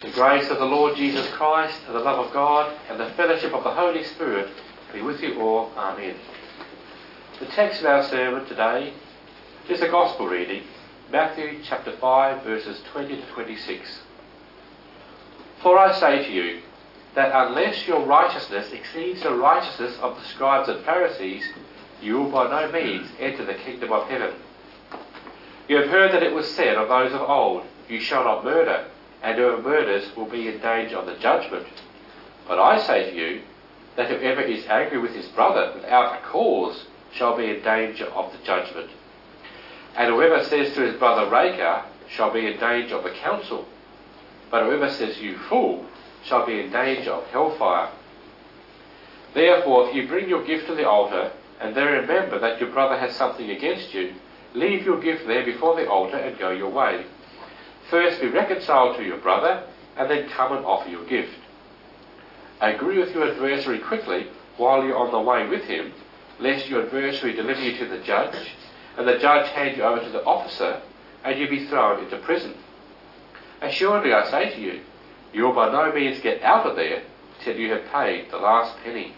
The grace of the Lord Jesus Christ, and the love of God, and the fellowship of the Holy Spirit be with you all. Amen. The text of our sermon today is a Gospel reading, Matthew chapter 5, verses 20 to 26. For I say to you, that unless your righteousness exceeds the righteousness of the scribes and Pharisees, you will by no means enter the kingdom of heaven. You have heard that it was said of those of old, you shall not murder, and whoever murders will be in danger of the judgment. But I say to you, that whoever is angry with his brother without a cause shall be in danger of the judgment. And whoever says to his brother Raca shall be in danger of the council. But whoever says you fool shall be in danger of hellfire. Therefore, if you bring your gift to the altar, and there remember that your brother has something against you, leave your gift there before the altar and go your way. First be reconciled to your brother, and then come and offer your gift. Agree with your adversary quickly while you're on the way with him, lest your adversary deliver you to the judge, and the judge hand you over to the officer, and you be thrown into prison. Assuredly I say to you, you will by no means get out of there till you have paid the last penny.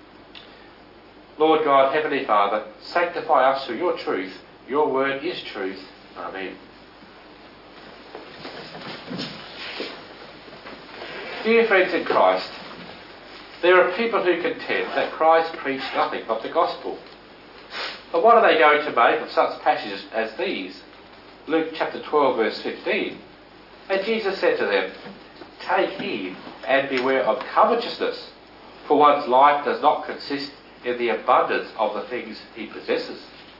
Lord God, Heavenly Father, sanctify us through your truth. Your word is truth. Amen. Dear friends in Christ, there are people who contend that Christ preached nothing but the gospel. But what are they going to make of such passages as these? Luke chapter 12 verse 15. And Jesus said to them, take heed and beware of covetousness, for one's life does not consist in the abundance of the things he possesses.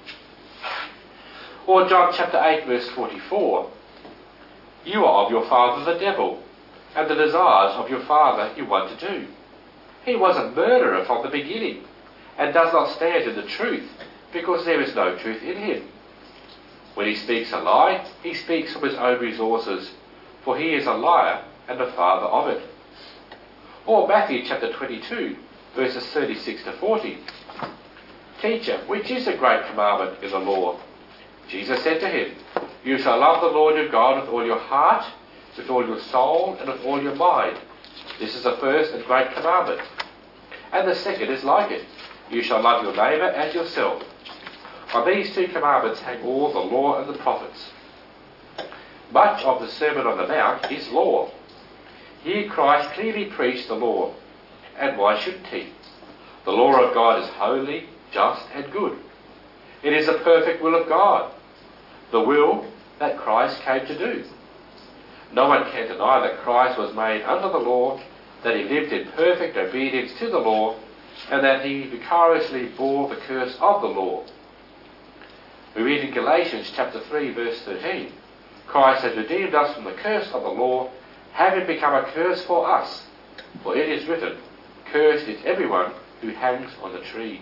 Or John chapter 8 verse 44. You are of your father the devil, and the desires of your father you want to do. He was a murderer from the beginning, and does not stand in the truth, because there is no truth in him. When he speaks a lie, he speaks from his own resources, for he is a liar and the father of it. Or Matthew chapter 22, verses 36 to 40. Teacher, which is the great commandment in the law? Jesus said to him, you shall love the Lord your God with all your heart, with all your soul, and with all your mind. This is the first and great commandment. And the second is like it. You shall love your neighbour as yourself. On these two commandments hang all the law and the prophets. Much of the Sermon on the Mount is law. Here Christ clearly preached the law. And why shouldn't he? The law of God is holy, just, and good. It is the perfect will of God, the will that Christ came to do. No one can deny that Christ was made under the law, that he lived in perfect obedience to the law, and that he vicariously bore the curse of the law. We read in Galatians chapter 3 verse 13, Christ has redeemed us from the curse of the law, having become a curse for us. For it is written, cursed is everyone who hangs on the tree.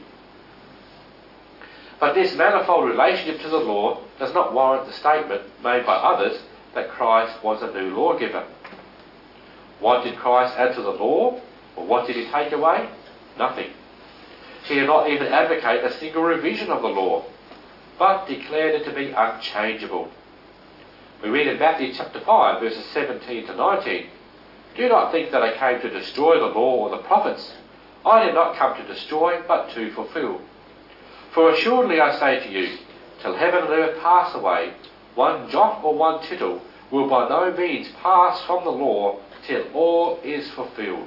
But this manifold relationship to the law does not warrant the statement made by others that Christ was a new lawgiver. What did Christ add to the law? Or what did he take away? Nothing. He did not even advocate a single revision of the law, but declared it to be unchangeable. We read in Matthew chapter 5 verses 17 to 19, do not think that I came to destroy the law or the prophets. I did not come to destroy, but to fulfill. For assuredly I say to you, till heaven and earth pass away, one jot or one tittle will by no means pass from the law till all is fulfilled.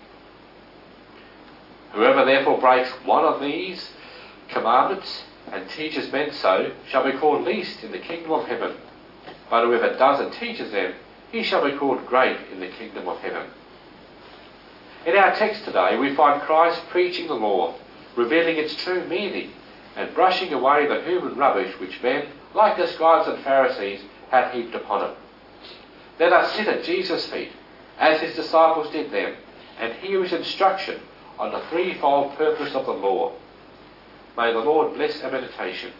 Whoever therefore breaks one of these commandments and teaches men so shall be called least in the kingdom of heaven. But whoever does and teaches them, he shall be called great in the kingdom of heaven. In our text today we find Christ preaching the law, revealing its true meaning, and brushing away the human rubbish which men, like the scribes and Pharisees, had heaped upon it. Let us sit at Jesus' feet, as his disciples did then, and hear his instruction on the threefold purpose of the law. May the Lord bless our meditation.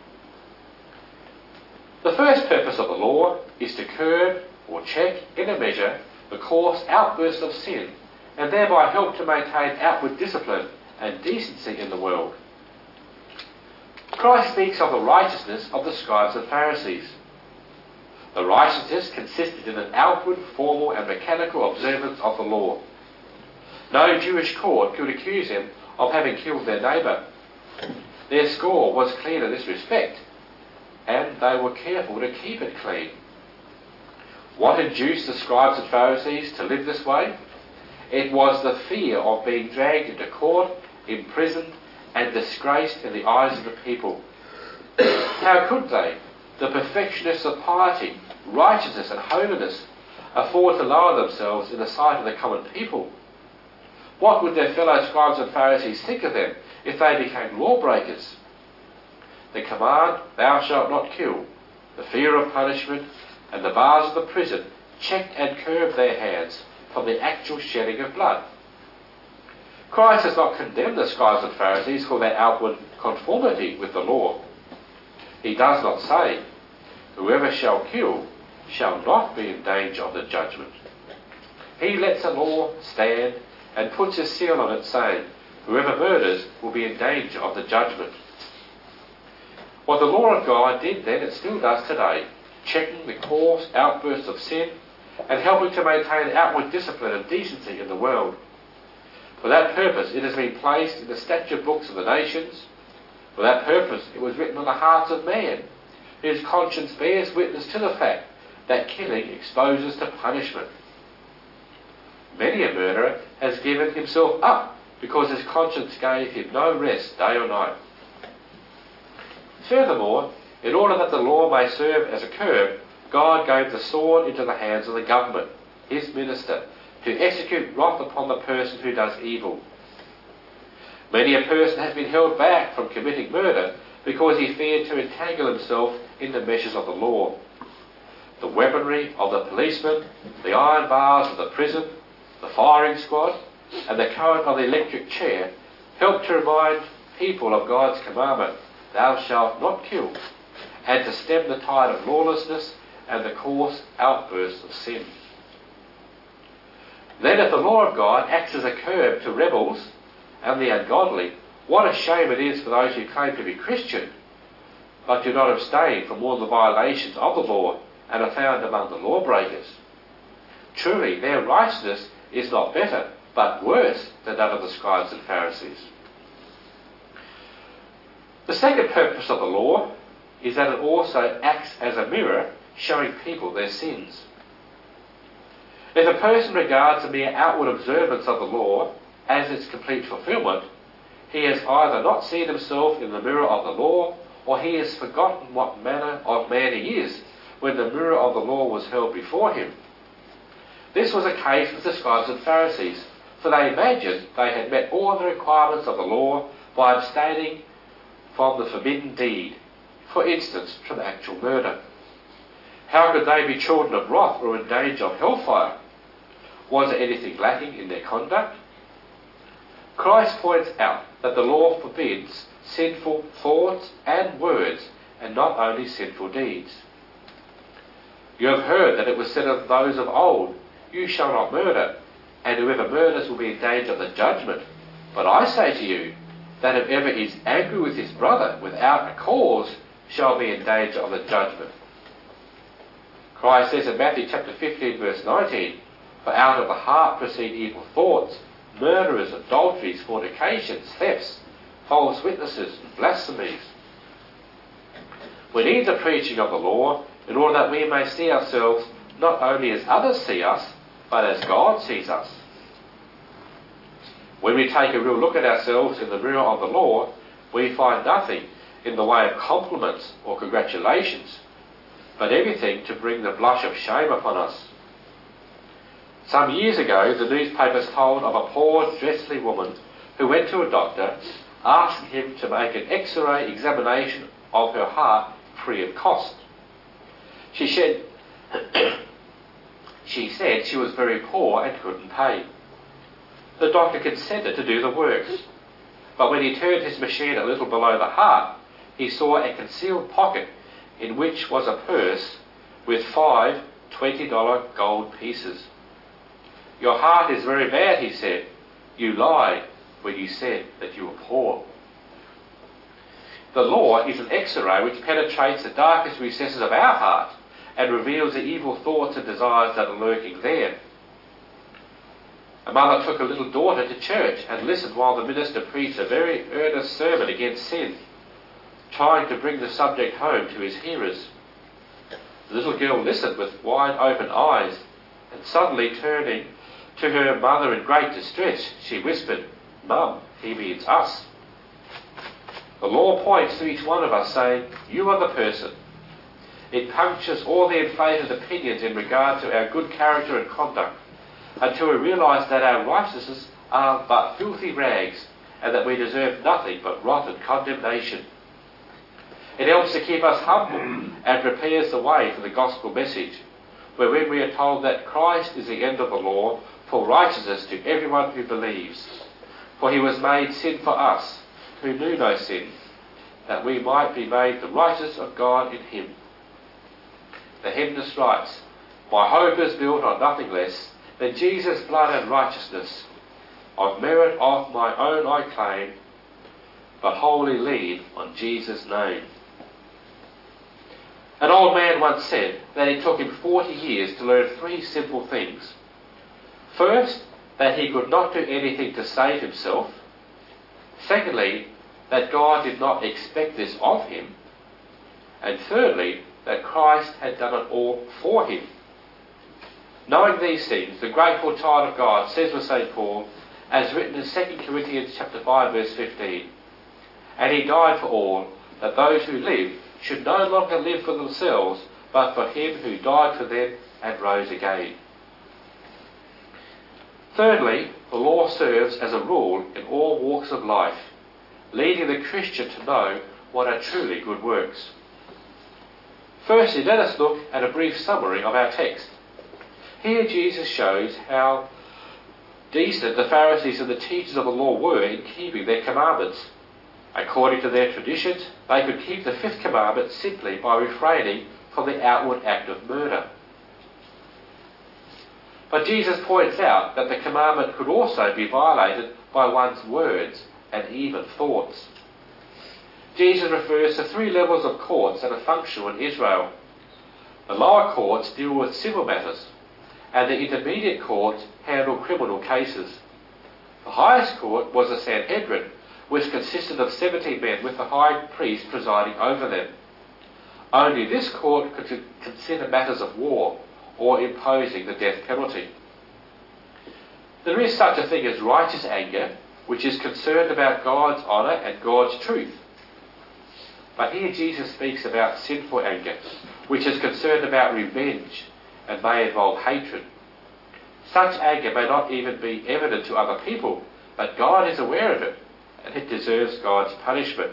The first purpose of the law is to curb or check in a measure the coarse outbursts of sin, and thereby help to maintain outward discipline and decency in the world. Christ speaks of the righteousness of the scribes and Pharisees. The righteousness consisted in an outward, formal and mechanical observance of the law. No Jewish court could accuse them of having killed their neighbour. Their score was clean in this respect, and they were careful to keep it clean. What induced the scribes and Pharisees to live this way? It was the fear of being dragged into court, imprisoned, and disgraced in the eyes of the people. How could they, the perfectionists of piety, righteousness and holiness, afford to lower themselves in the sight of the common people? What would their fellow scribes and Pharisees think of them if they became lawbreakers? The command, "Thou shalt not kill," the fear of punishment, and the bars of the prison checked and curbed their hands from the actual shedding of blood. Christ does not condemn the scribes and Pharisees for their outward conformity with the law. He does not say, "Whoever shall kill shall not be in danger of the judgment." He lets the law stand and puts his seal on it, saying, "Whoever murders will be in danger of the judgment." What the law of God did then, it still does today, checking the coarse outbursts of sin and helping to maintain outward discipline and decency in the world. For that purpose it has been placed in the statute books of the nations. For that purpose it was written on the hearts of man, whose conscience bears witness to the fact that killing exposes to punishment. Many a murderer has given himself up because his conscience gave him no rest day or night. Furthermore, in order that the law may serve as a curb, God gave the sword into the hands of the government, his minister, to execute wrath upon the person who does evil. Many a person has been held back from committing murder because he feared to entangle himself in the meshes of the law. The weaponry of the policeman, the iron bars of the prison, the firing squad, and the current of the electric chair help to remind people of God's commandment, "Thou shalt not kill," and to stem the tide of lawlessness and the coarse outbursts of sin. Then if the law of God acts as a curb to rebels and the ungodly, what a shame it is for those who claim to be Christian, but do not abstain from all the violations of the law and are found among the lawbreakers. Truly, their righteousness is not better, but worse than that of the scribes and Pharisees. The second purpose of the law is that it also acts as a mirror showing people their sins. If a person regards the mere outward observance of the law as its complete fulfilment, he has either not seen himself in the mirror of the law, or he has forgotten what manner of man he is when the mirror of the law was held before him. This was the case with the scribes and Pharisees, for they imagined they had met all the requirements of the law by abstaining from the forbidden deed, for instance, from actual murder. How could they be children of wrath or in danger of hellfire? Was there anything lacking in their conduct? Christ points out that the law forbids sinful thoughts and words, and not only sinful deeds. You have heard that it was said of those of old, "You shall not murder, and whoever murders will be in danger of the judgment." But I say to you, that whoever is angry with his brother without a cause shall be in danger of the judgment. Christ says in Matthew chapter 15 verse 19, "For out of the heart proceed evil thoughts, murderers, adulteries, fornications, thefts, false witnesses, and blasphemies." We need the preaching of the law in order that we may see ourselves not only as others see us, but as God sees us. When we take a real look at ourselves in the mirror of the law, we find nothing in the way of compliments or congratulations, but everything to bring the blush of shame upon us. Some years ago, the newspapers told of a poor, dressly woman who went to a doctor, asking him to make an X-ray examination of her heart free of cost. She said she was very poor and couldn't pay. The doctor consented to do the work, but when he turned his machine a little below the heart, he saw a concealed pocket in which was a purse with 5 $20 gold pieces. "Your heart is very bad," he said. "You lied when you said that you were poor." The law is an X-ray which penetrates the darkest recesses of our heart and reveals the evil thoughts and desires that are lurking there. A mother took a little daughter to church and listened while the minister preached a very earnest sermon against sin, trying to bring the subject home to his hearers. The little girl listened with wide open eyes, and suddenly turning to her mother in great distress, she whispered, "Mum, he means us." The law points to each one of us, saying, "You are the person." It punctures all the inflated opinions in regard to our good character and conduct, until we realise that our righteousnesses are but filthy rags, and that we deserve nothing but rotten condemnation. It helps to keep us humble and prepares the way for the gospel message, where when we are told that Christ is the end of the law for righteousness to everyone who believes, for he was made sin for us, who knew no sin, that we might be made the righteousness of God in him. The hymnist writes, "My hope is built on nothing less than Jesus' blood and righteousness. Of merit of my own I claim, but wholly lean on Jesus' name." An old man once said that it took him 40 years to learn 3 simple things. First, that he could not do anything to save himself. Secondly, that God did not expect this of him. And thirdly, that Christ had done it all for him. Knowing these things, the grateful child of God says with St. Paul, as written in 2 Corinthians chapter 5, verse 15, "And he died for all, that those who live should no longer live for themselves, but for him who died for them and rose again." Thirdly, the law serves as a rule in all walks of life, leading the Christian to know what are truly good works. Firstly, let us look at a brief summary of our text. Here Jesus shows how decent the Pharisees and the teachers of the law were in keeping their commandments. According to their traditions, they could keep the 5th commandment simply by refraining from the outward act of murder. But Jesus points out that the commandment could also be violated by one's words and even thoughts. Jesus refers to 3 levels of courts that are functional in Israel. The lower courts deal with civil matters, and the intermediate courts handle criminal cases. The highest court was the Sanhedrin, which consisted of 70 men with the high priest presiding over them. Only this court could consider matters of war or imposing the death penalty. There is such a thing as righteous anger, which is concerned about God's honour and God's truth. But here Jesus speaks about sinful anger, which is concerned about revenge and may involve hatred. Such anger may not even be evident to other people, but God is aware of it, and it deserves God's punishment.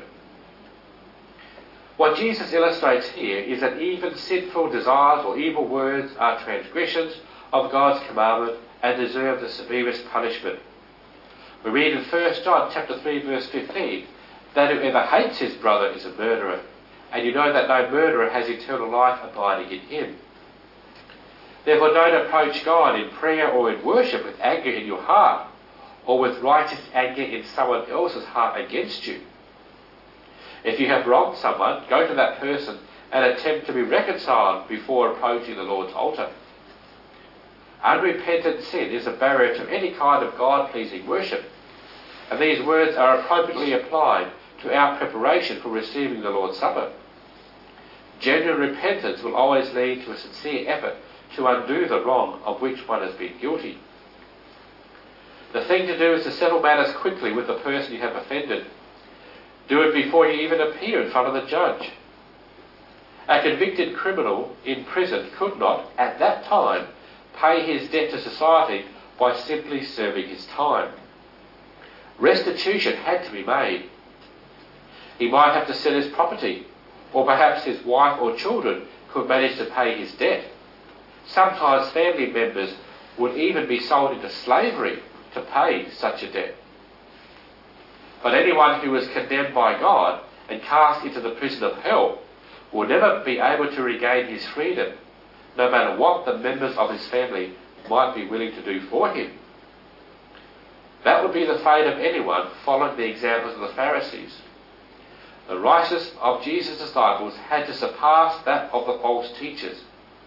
What Jesus illustrates here is that even sinful desires or evil words are transgressions of God's commandment and deserve the severest punishment. We read in 1 John chapter 3 verse 15 that whoever hates his brother is a murderer, and you know that no murderer has eternal life abiding in him. Therefore don't approach God in prayer or in worship with anger in your heart, or with righteous anger in someone else's heart against you. If you have wronged someone, go to that person and attempt to be reconciled before approaching the Lord's altar. Unrepentant sin is a barrier to any kind of God-pleasing worship, and these words are appropriately applied to our preparation for receiving the Lord's Supper. Genuine repentance will always lead to a sincere effort to undo the wrong of which one has been guilty. The thing to do is to settle matters quickly with the person you have offended. Do it before you even appear in front of the judge. A convicted criminal in prison could not, at that time, pay his debt to society by simply serving his time. Restitution had to be made. He might have to sell his property, or perhaps his wife or children could manage to pay his debt. Sometimes family members would even be sold into slavery to pay such a debt. But anyone who was condemned by God and cast into the prison of hell will never be able to regain his freedom, no matter what the members of his family might be willing to do for him. That would be the fate of anyone following the examples of the Pharisees. The righteousness of Jesus' disciples had to surpass that of the false teachers,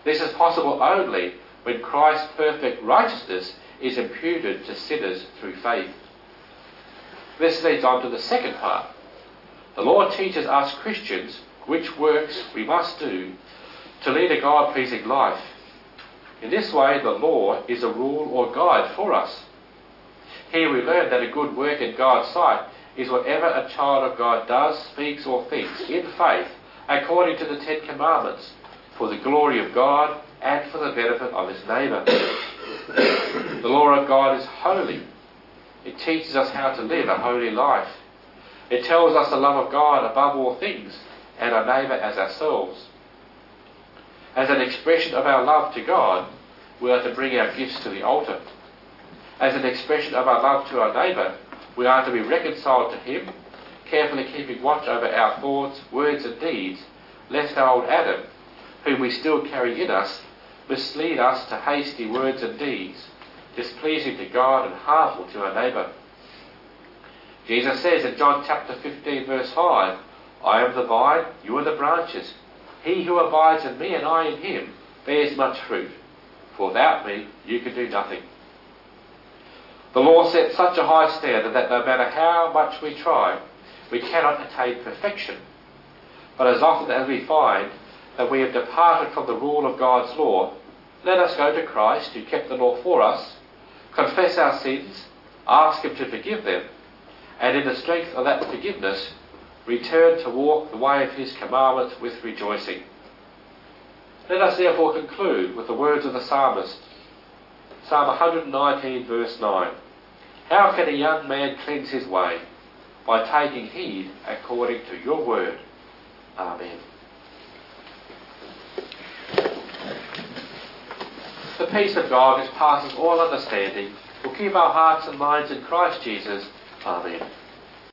This is possible only when Christ's perfect righteousness is imputed to sinners through faith. This leads on to the second part. The Lord teaches us Christians which works we must do to lead a God-pleasing life. In this way, the law is a rule or guide for us. Here we learn that a good work in God's sight is whatever a child of God does, speaks or thinks in faith according to the Ten Commandments, for the glory of God and for the benefit of his neighbour. The law of God is holy. It teaches us how to live a holy life. It tells us the love of God above all things and our neighbour as ourselves. As an expression of our love to God, we are to bring our gifts to the altar. As an expression of our love to our neighbour, we are to be reconciled to him, carefully keeping watch over our thoughts, words and deeds, lest our old Adam, whom we still carry in us, mislead us to hasty words and deeds, displeasing to God and harmful to our neighbour. Jesus says in John chapter 15 verse 5, I am the vine, you are the branches. He who abides in me and I in him bears much fruit, for without me you can do nothing. The law sets such a high standard that no matter how much we try, we cannot attain perfection. But as often as we find that we have departed from the rule of God's law, let us go to Christ who kept the law for us, confess our sins, ask him to forgive them, and in the strength of that forgiveness, return to walk the way of his commandments with rejoicing. Let us therefore conclude with the words of the psalmist. Psalm 119 verse 9. How can a young man cleanse his way? By taking heed according to your word. Amen. The peace of God, which passes all understanding, will keep our hearts and minds in Christ Jesus. Amen.